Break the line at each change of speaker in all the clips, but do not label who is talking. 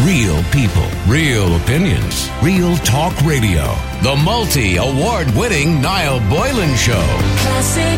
Real people, real opinions, Real Talk Radio. The multi-award-winning Niall Boylan Show.
Classic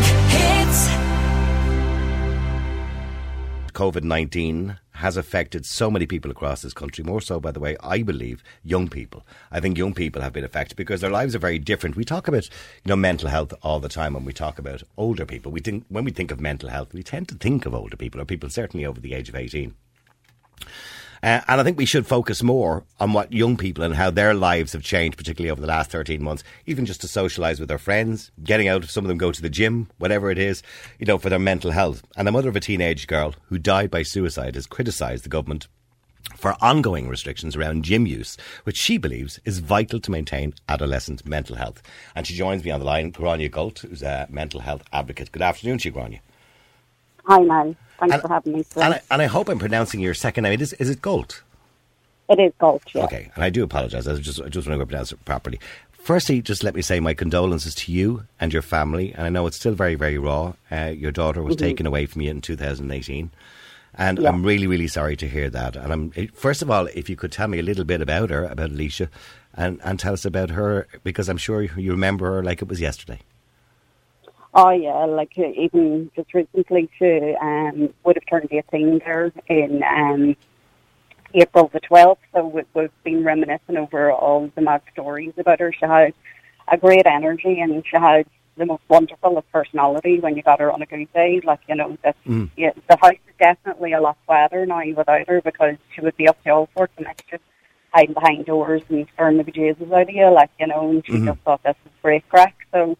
hits.
COVID-19 has affected so many people across this country, more so, by the way, I believe, young people. I think young people have been affected because their lives are very different. We talk about, mental health all the time when we talk about older people. When we think of mental health, we tend to think of older people, or people certainly over the age of 18. And I think we should focus more on what young people and how their lives have changed, particularly over the last 13 months, even just to socialise with their friends, getting out, some of them go to the gym, whatever it is, for their mental health. And the mother of a teenage girl who died by suicide has criticised the government for ongoing restrictions around gym use, which she believes is vital to maintain adolescent mental health. And she joins me on the line, Gráinne Gult, who's a mental health advocate. Good afternoon to you, Gráinne.
Hi, Niall. Thanks for having me today.
And I hope I'm pronouncing your second name. Is it Gult?
It is Gult, yeah.
Okay, and I do apologise. I just want to pronounce it properly. Firstly, just let me say my condolences to you and your family. And I know it's still very, very raw. Your daughter was taken away from you in 2018. And I'm really, really sorry to hear that. And first of all, if you could tell me a little bit about her, about Alicia, and tell us about her, because I'm sure you remember her like it was yesterday.
Oh, yeah, even just recently, she would have turned 18 there in April the 12th, so we've been reminiscing over all the mad stories about her. She had a great energy, and she had the most wonderful of personality when you got her on a good day. The house is definitely a lot quieter now without her, because she would be up to all sorts of mischief, hiding behind doors and scaring the bejesus out of you, and she just thought this was great crack, so...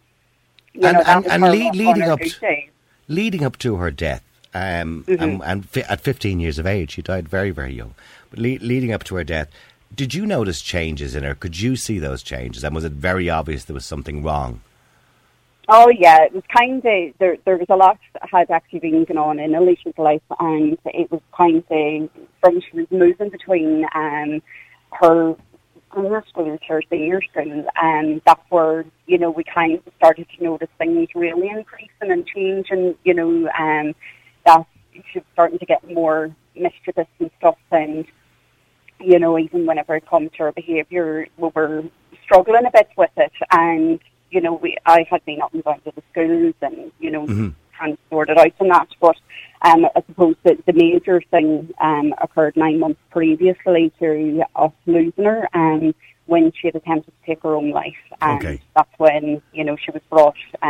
leading up to her death, and at 15 years of age, she died very, very young. But leading up to her death, did you notice changes in her? Could you see those changes? And was it very obvious there was something wrong? Oh, yeah, it was kind of, there was a lot that had actually been going on in Alicia's life, and it was kind of, from she was moving between her junior school to her senior school, and that's where, we kind of started to notice things really increasing and changing, that she was starting to get more mischievous and stuff, and, even whenever it comes to her behaviour, we were struggling a bit with it, and, I had been up and down to the schools and, trying to sort it out and that, but I suppose that the major thing occurred 9 months previously to us losing her, when she had attempted to take her own life. And that's when, she was brought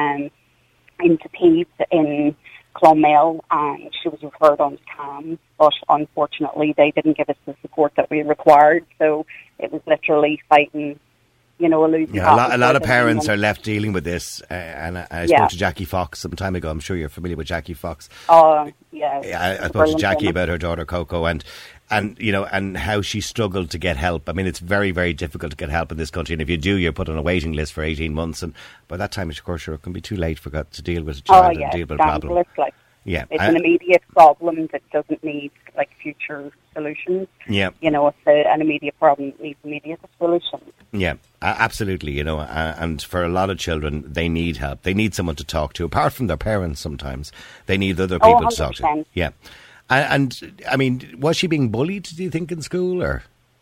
into Peds in Clonmel, and she was referred on to CAMHS, but unfortunately they didn't give us the support that we required, so it was literally fighting, a losing battle.
A lot of parents are left dealing with this, and I spoke to Jackie Fox some time ago. I'm sure you're familiar with Jackie Fox.
Oh, yeah.
I spoke to Jackie about her daughter Coco, and how she struggled to get help. I mean, it's very, very difficult to get help in this country, and if you do, you're put on a waiting list for 18 months, and by that time, of course, it can be too late to deal with a child and deal with a problem.
It's an immediate problem that doesn't need future solutions.
Yeah.
It's an immediate problem that needs immediate solutions.
Yeah, absolutely. And for a lot of children, they need help. They need someone to talk to. Apart from their parents, sometimes they need other people to talk to. Yeah. And I mean, was she being bullied, do you think, in school, or?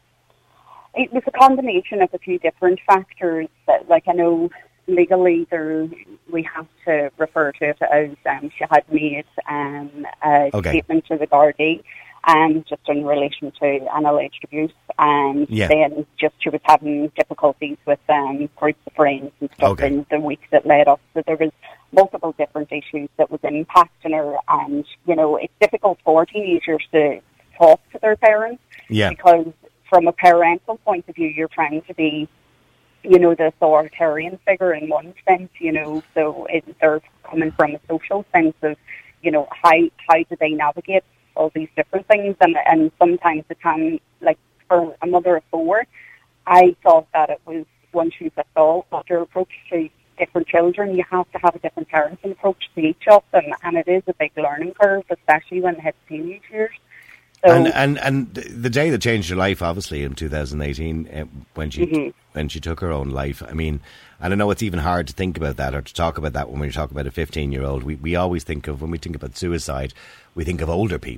It was a combination of a few different factors. That, I know legally we have to refer to it as she had made a statement to the Gardaí, just in relation to an alleged abuse, and then just she was having difficulties with groups of friends and stuff in the weeks that led up. So there was multiple different issues that was impacting her, and it's difficult for teenagers to talk to their parents, because from a parental point of view, you're trying to be the authoritarian figure in one sense, so they're coming from a social sense of, how do they navigate all these different things, and sometimes it can, for a mother of four, I thought that it was one shoe fits all, but your approach to different children, you have to have a different parenting approach to each of them, and it is a big learning curve, especially when they hit teenage years. So,
and the day that changed her life, obviously, in 2018, when she took her own life. I mean, and I know it's even hard to think about that or to talk about that when we talk about a 15-year-old. We always think of, when we think about suicide, we think of older people,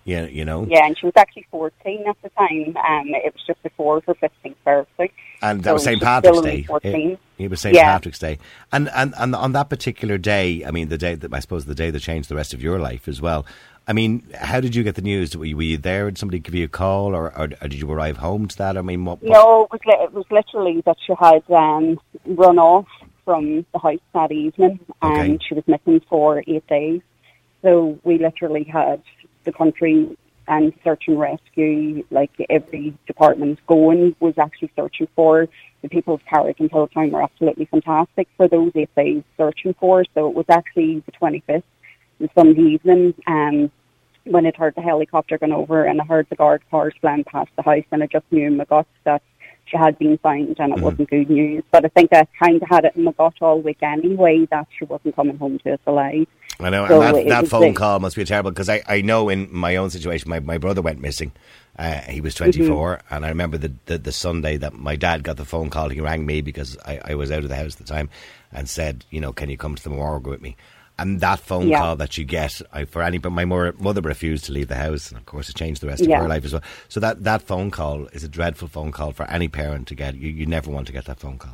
You know.
Yeah, and she was actually 14 at the time. It was just before her 15th birthday.
And that was St. Patrick's Day.
14.
It was St. Patrick's Day. And on that particular day, I mean, the day that changed the rest of your life as well. I mean, how did you get the news? Were you there? Did somebody give you a call, or did you arrive home to that? I mean, what?
No, it was literally that she had run off from the house that evening, and she was missing for 8 days. So we literally had the country and search and rescue, like every department going, was actually searching for. The people of Carrick and Hilltown were absolutely fantastic for those 8 days searching for. So it was actually the 25th, the Sunday evening, when I'd heard the helicopter going over and I heard the guard cars flying past the house, and I just knew in my gut that she had been found, and it wasn't good news. But I think I kind of had it in my gut all week anyway that she wasn't coming home to us alive.
I know, so and that phone call must be terrible, because I know in my own situation, my brother went missing. He was 24, and I remember the Sunday that my dad got the phone call. He rang me because I was out of the house at the time and said, you know, can you come to the morgue with me? And that phone call that you get, my mother refused to leave the house, and of course it changed the rest of her life as well. So that phone call is a dreadful phone call for any parent to get. You never want to get that phone call.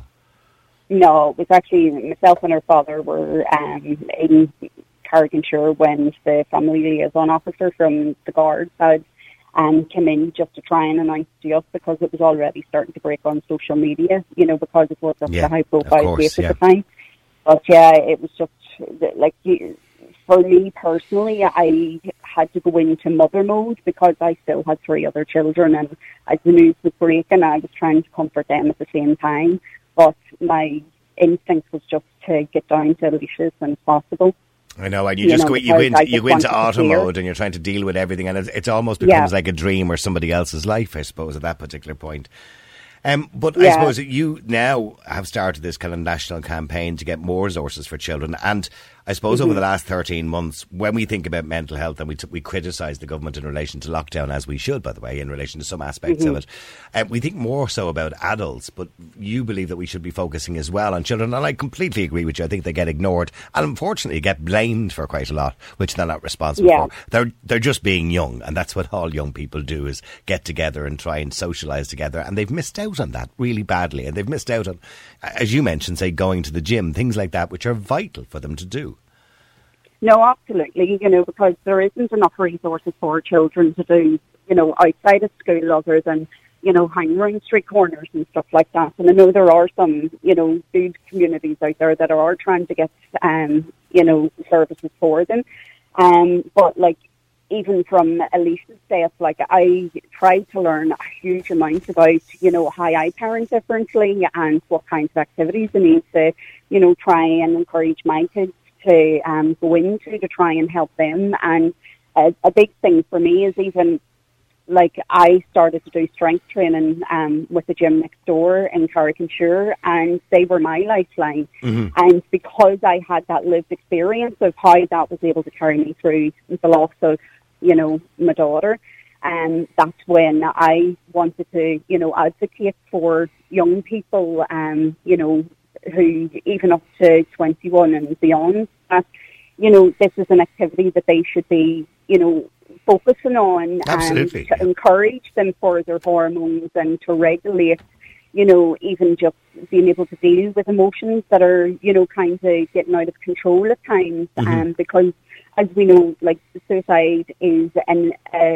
No, it was actually myself and her father were in Carrick-on-Suir when the family liaison officer from the guards had came in just to try and announce to us, because it was already starting to break on social media, you know, because it was a high-profile case at the time. But it was just, like, for me personally, I had to go into mother mode because I still had 3 other children, and as the news was breaking, I was trying to comfort them at the same time. But my instinct was just to get down to Alicia as soon as possible.
I know, and you go into auto mode, and you're trying to deal with everything, and it almost becomes like a dream or somebody else's life, I suppose, at that particular point. But I suppose you now have started this kind of national campaign to get more resources for children. And I suppose over the last 13 months, when we think about mental health, and we criticise the government in relation to lockdown, as we should, by the way, in relation to some aspects of it, we think more so about adults. But you believe that we should be focusing as well on children. And I completely agree with you. I think they get ignored and unfortunately get blamed for quite a lot, which they're not responsible for. They're just being young. And that's what all young people do, is get together and try and socialise together. And they've missed out on that really badly. And they've missed out on, as you mentioned, say, going to the gym, things like that, which are vital for them to do.
No, absolutely, you know, because there isn't enough resources for children to do, you know, outside of school, other than, you know, hanging around street corners and stuff like that. And I know there are some, you know, good communities out there that are trying to get, you know, services for them. But, like, even from Alicia's death, like, I tried to learn a huge amount about, you know, how I parent differently and what kinds of activities I need to, you know, try and encourage my kids to go into to try and help them. And a big thing for me is even, like, I started to do strength training with the gym next door in Carrick-on-Suir, and they were my lifeline. And because I had that lived experience of how that was able to carry me through the loss of, you know, my daughter, and that's when I wanted to, you know, advocate for young people, you know, who even up to 21 and beyond, that, you know, this is an activity that they should be, you know, focusing on.
Absolutely.
And to encourage them for their hormones and to regulate, you know, even just being able to deal with emotions that are, you know, kind of getting out of control at times. Because, as we know, like, suicide is an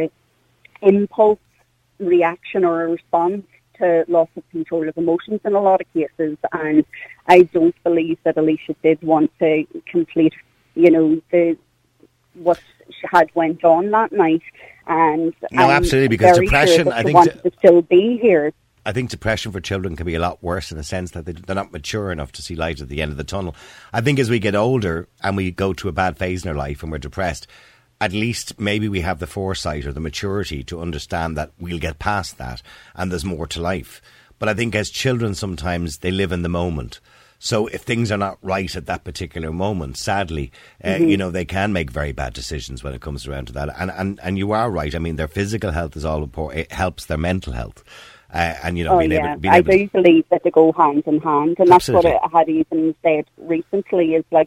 impulse reaction or a response to loss of control of emotions in a lot of cases, and I don't believe that Alicia did want to complete, you know, what she had went on that night. And
no, absolutely, because depression,
sure, I think, wanted to still be here.
I think depression for children can be a lot worse in the sense that they're not mature enough to see light at the end of the tunnel. I think as we get older and we go through a bad phase in our life and we're depressed, at least maybe we have the foresight or the maturity to understand that we'll get past that and there's more to life. But I think as children, sometimes they live in the moment. So if things are not right at that particular moment, sadly, you know, they can make very bad decisions when it comes around to that. And you are right. I mean, their physical health is all important. It helps their mental health. And, you know, being able
I do believe that they go hand in hand. And that's what I had even said recently, is like,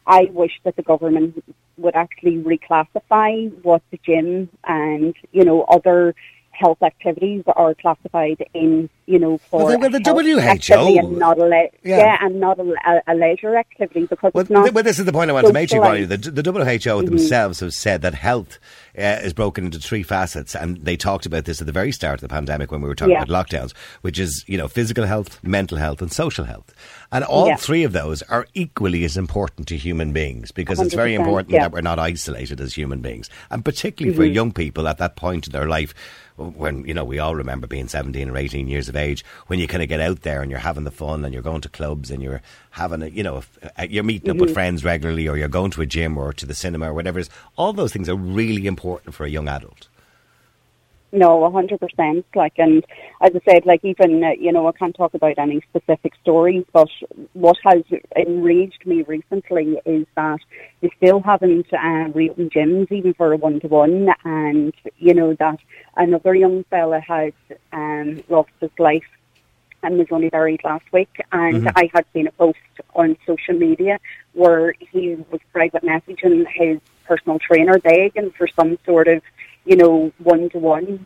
I wish that the government would actually reclassify what the gym and, other health activities are classified in, for
well, the WHO
and not a leisure activity, because it's not.
Well, this is the point I want to make to you, Ronnie. The WHO themselves have said that health is broken into three facets, and they talked about this at the very start of the pandemic when we were talking about lockdowns, which is, physical health, mental health and social health. And all three of those are equally as important to human beings, because it's very important that we're not isolated as human beings. And particularly for young people at that point in their life, when, we all remember being 17 or 18 years of age, when you kind of get out there and you're having the fun and you're going to clubs and you're having you're meeting up with friends regularly, or you're going to a gym or to the cinema or whatever it is. All those things are really important for a young adult.
No, 100%. And as I said, even, I can't talk about any specific stories, but what has enraged me recently is that they still haven't reopened gyms even for a one-to-one, and, that another young fella had lost his life and was only buried last week. And I had seen a post on social media where he was private messaging his personal trainer begging for some sort of one-to-one,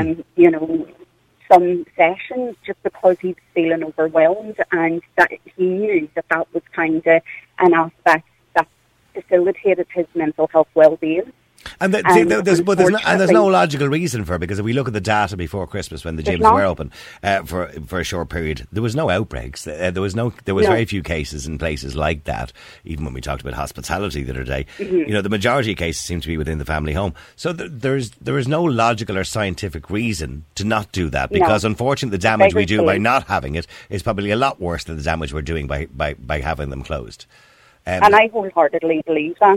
some sessions, just because he was feeling overwhelmed, and that he knew that was kind of an aspect that facilitated his mental health well-being.
And there's no logical reason for it, because if we look at the data before Christmas when the gyms were open for a short period, there was no outbreaks. There was very few cases in places like that. Even when we talked about hospitality the other day, the majority of cases seem to be within the family home. So there is no logical or scientific reason to not do that, because unfortunately the damage we do by not having it is probably a lot worse than the damage we're doing by having them closed.
And I wholeheartedly believe that,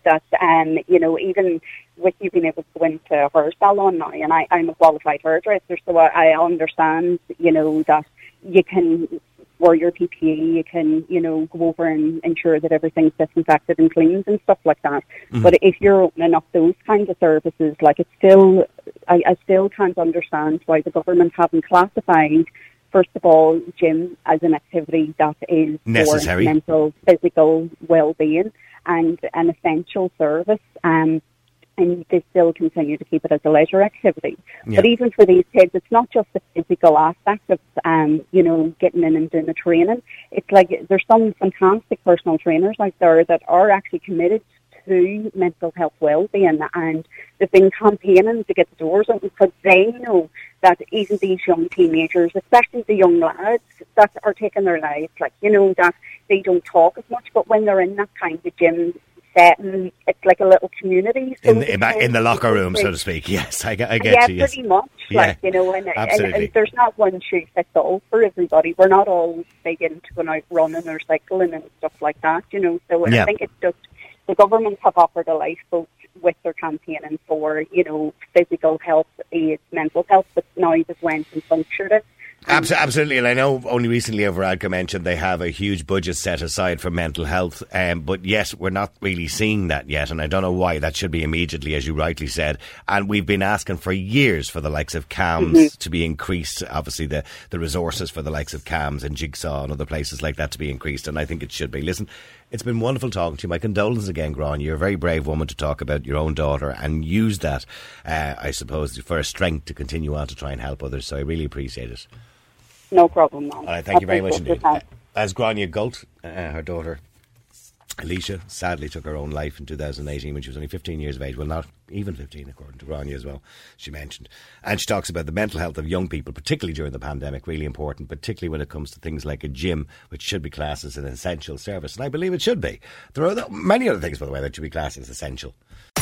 even with you being able to go into a hair salon now, and I'm a qualified hairdresser, so I understand, that you can wear your PPE, you can, go over and ensure that everything's disinfected and cleaned and stuff like that. But if you're opening up those kinds of services, I still can't understand why the government haven't classified, first of all, gym as an activity that is
necessary
for mental, physical well-being and an essential service, and they still continue to keep it as a leisure activity. Yeah. But even for these kids, it's not just the physical aspect of, getting in and doing the training. It's like there's some fantastic personal trainers out there that are actually committed to mental health well-being, and they've been campaigning to get the doors open, because they know that even these young teenagers, especially the young lads that are taking their lives, that they don't talk as much, but when they're in that kind of gym setting, it's like a little community. So
in the locker room, so to speak. Yes, I get you. Yes.
Pretty much. And there's not one shoe fits all for everybody. We're not all big into going out running or cycling and stuff like that, So I think it's just the government have offered a lifeboat with their campaigning for, physical health, aids, mental health, but now they've went and punctured it.
Absolutely, and I know only recently Varadkar mentioned they have a huge budget set aside for mental health, but yet we're not really seeing that yet, and I don't know why. That should be immediately, as you rightly said, and we've been asking for years for the likes of CAMHS to be increased, obviously the resources for the likes of CAMHS and Jigsaw and other places like that to be increased, and I think it should be. Listen, it's been wonderful talking to you. My condolences again, Gráinne. You're a very brave woman to talk about your own daughter and use that, I suppose, for a strength to continue on to try and help others, so I really appreciate it.
No problem, man.
All right, thank you very much indeed. As Gráinne Gult, her daughter, Alicia, sadly took her own life in 2018 when she was only 15 years of age. Well, not even 15, according to Gráinne as well, she mentioned. And she talks about the mental health of young people, particularly during the pandemic, really important, particularly when it comes to things like a gym, which should be classed as an essential service. And I believe it should be. There are many other things, by the way, that should be classed as essential.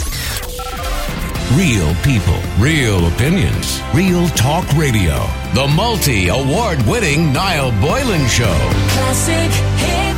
Real people, real opinions, real talk radio. The multi-award-winning Niall Boylan Show.
Classic hit.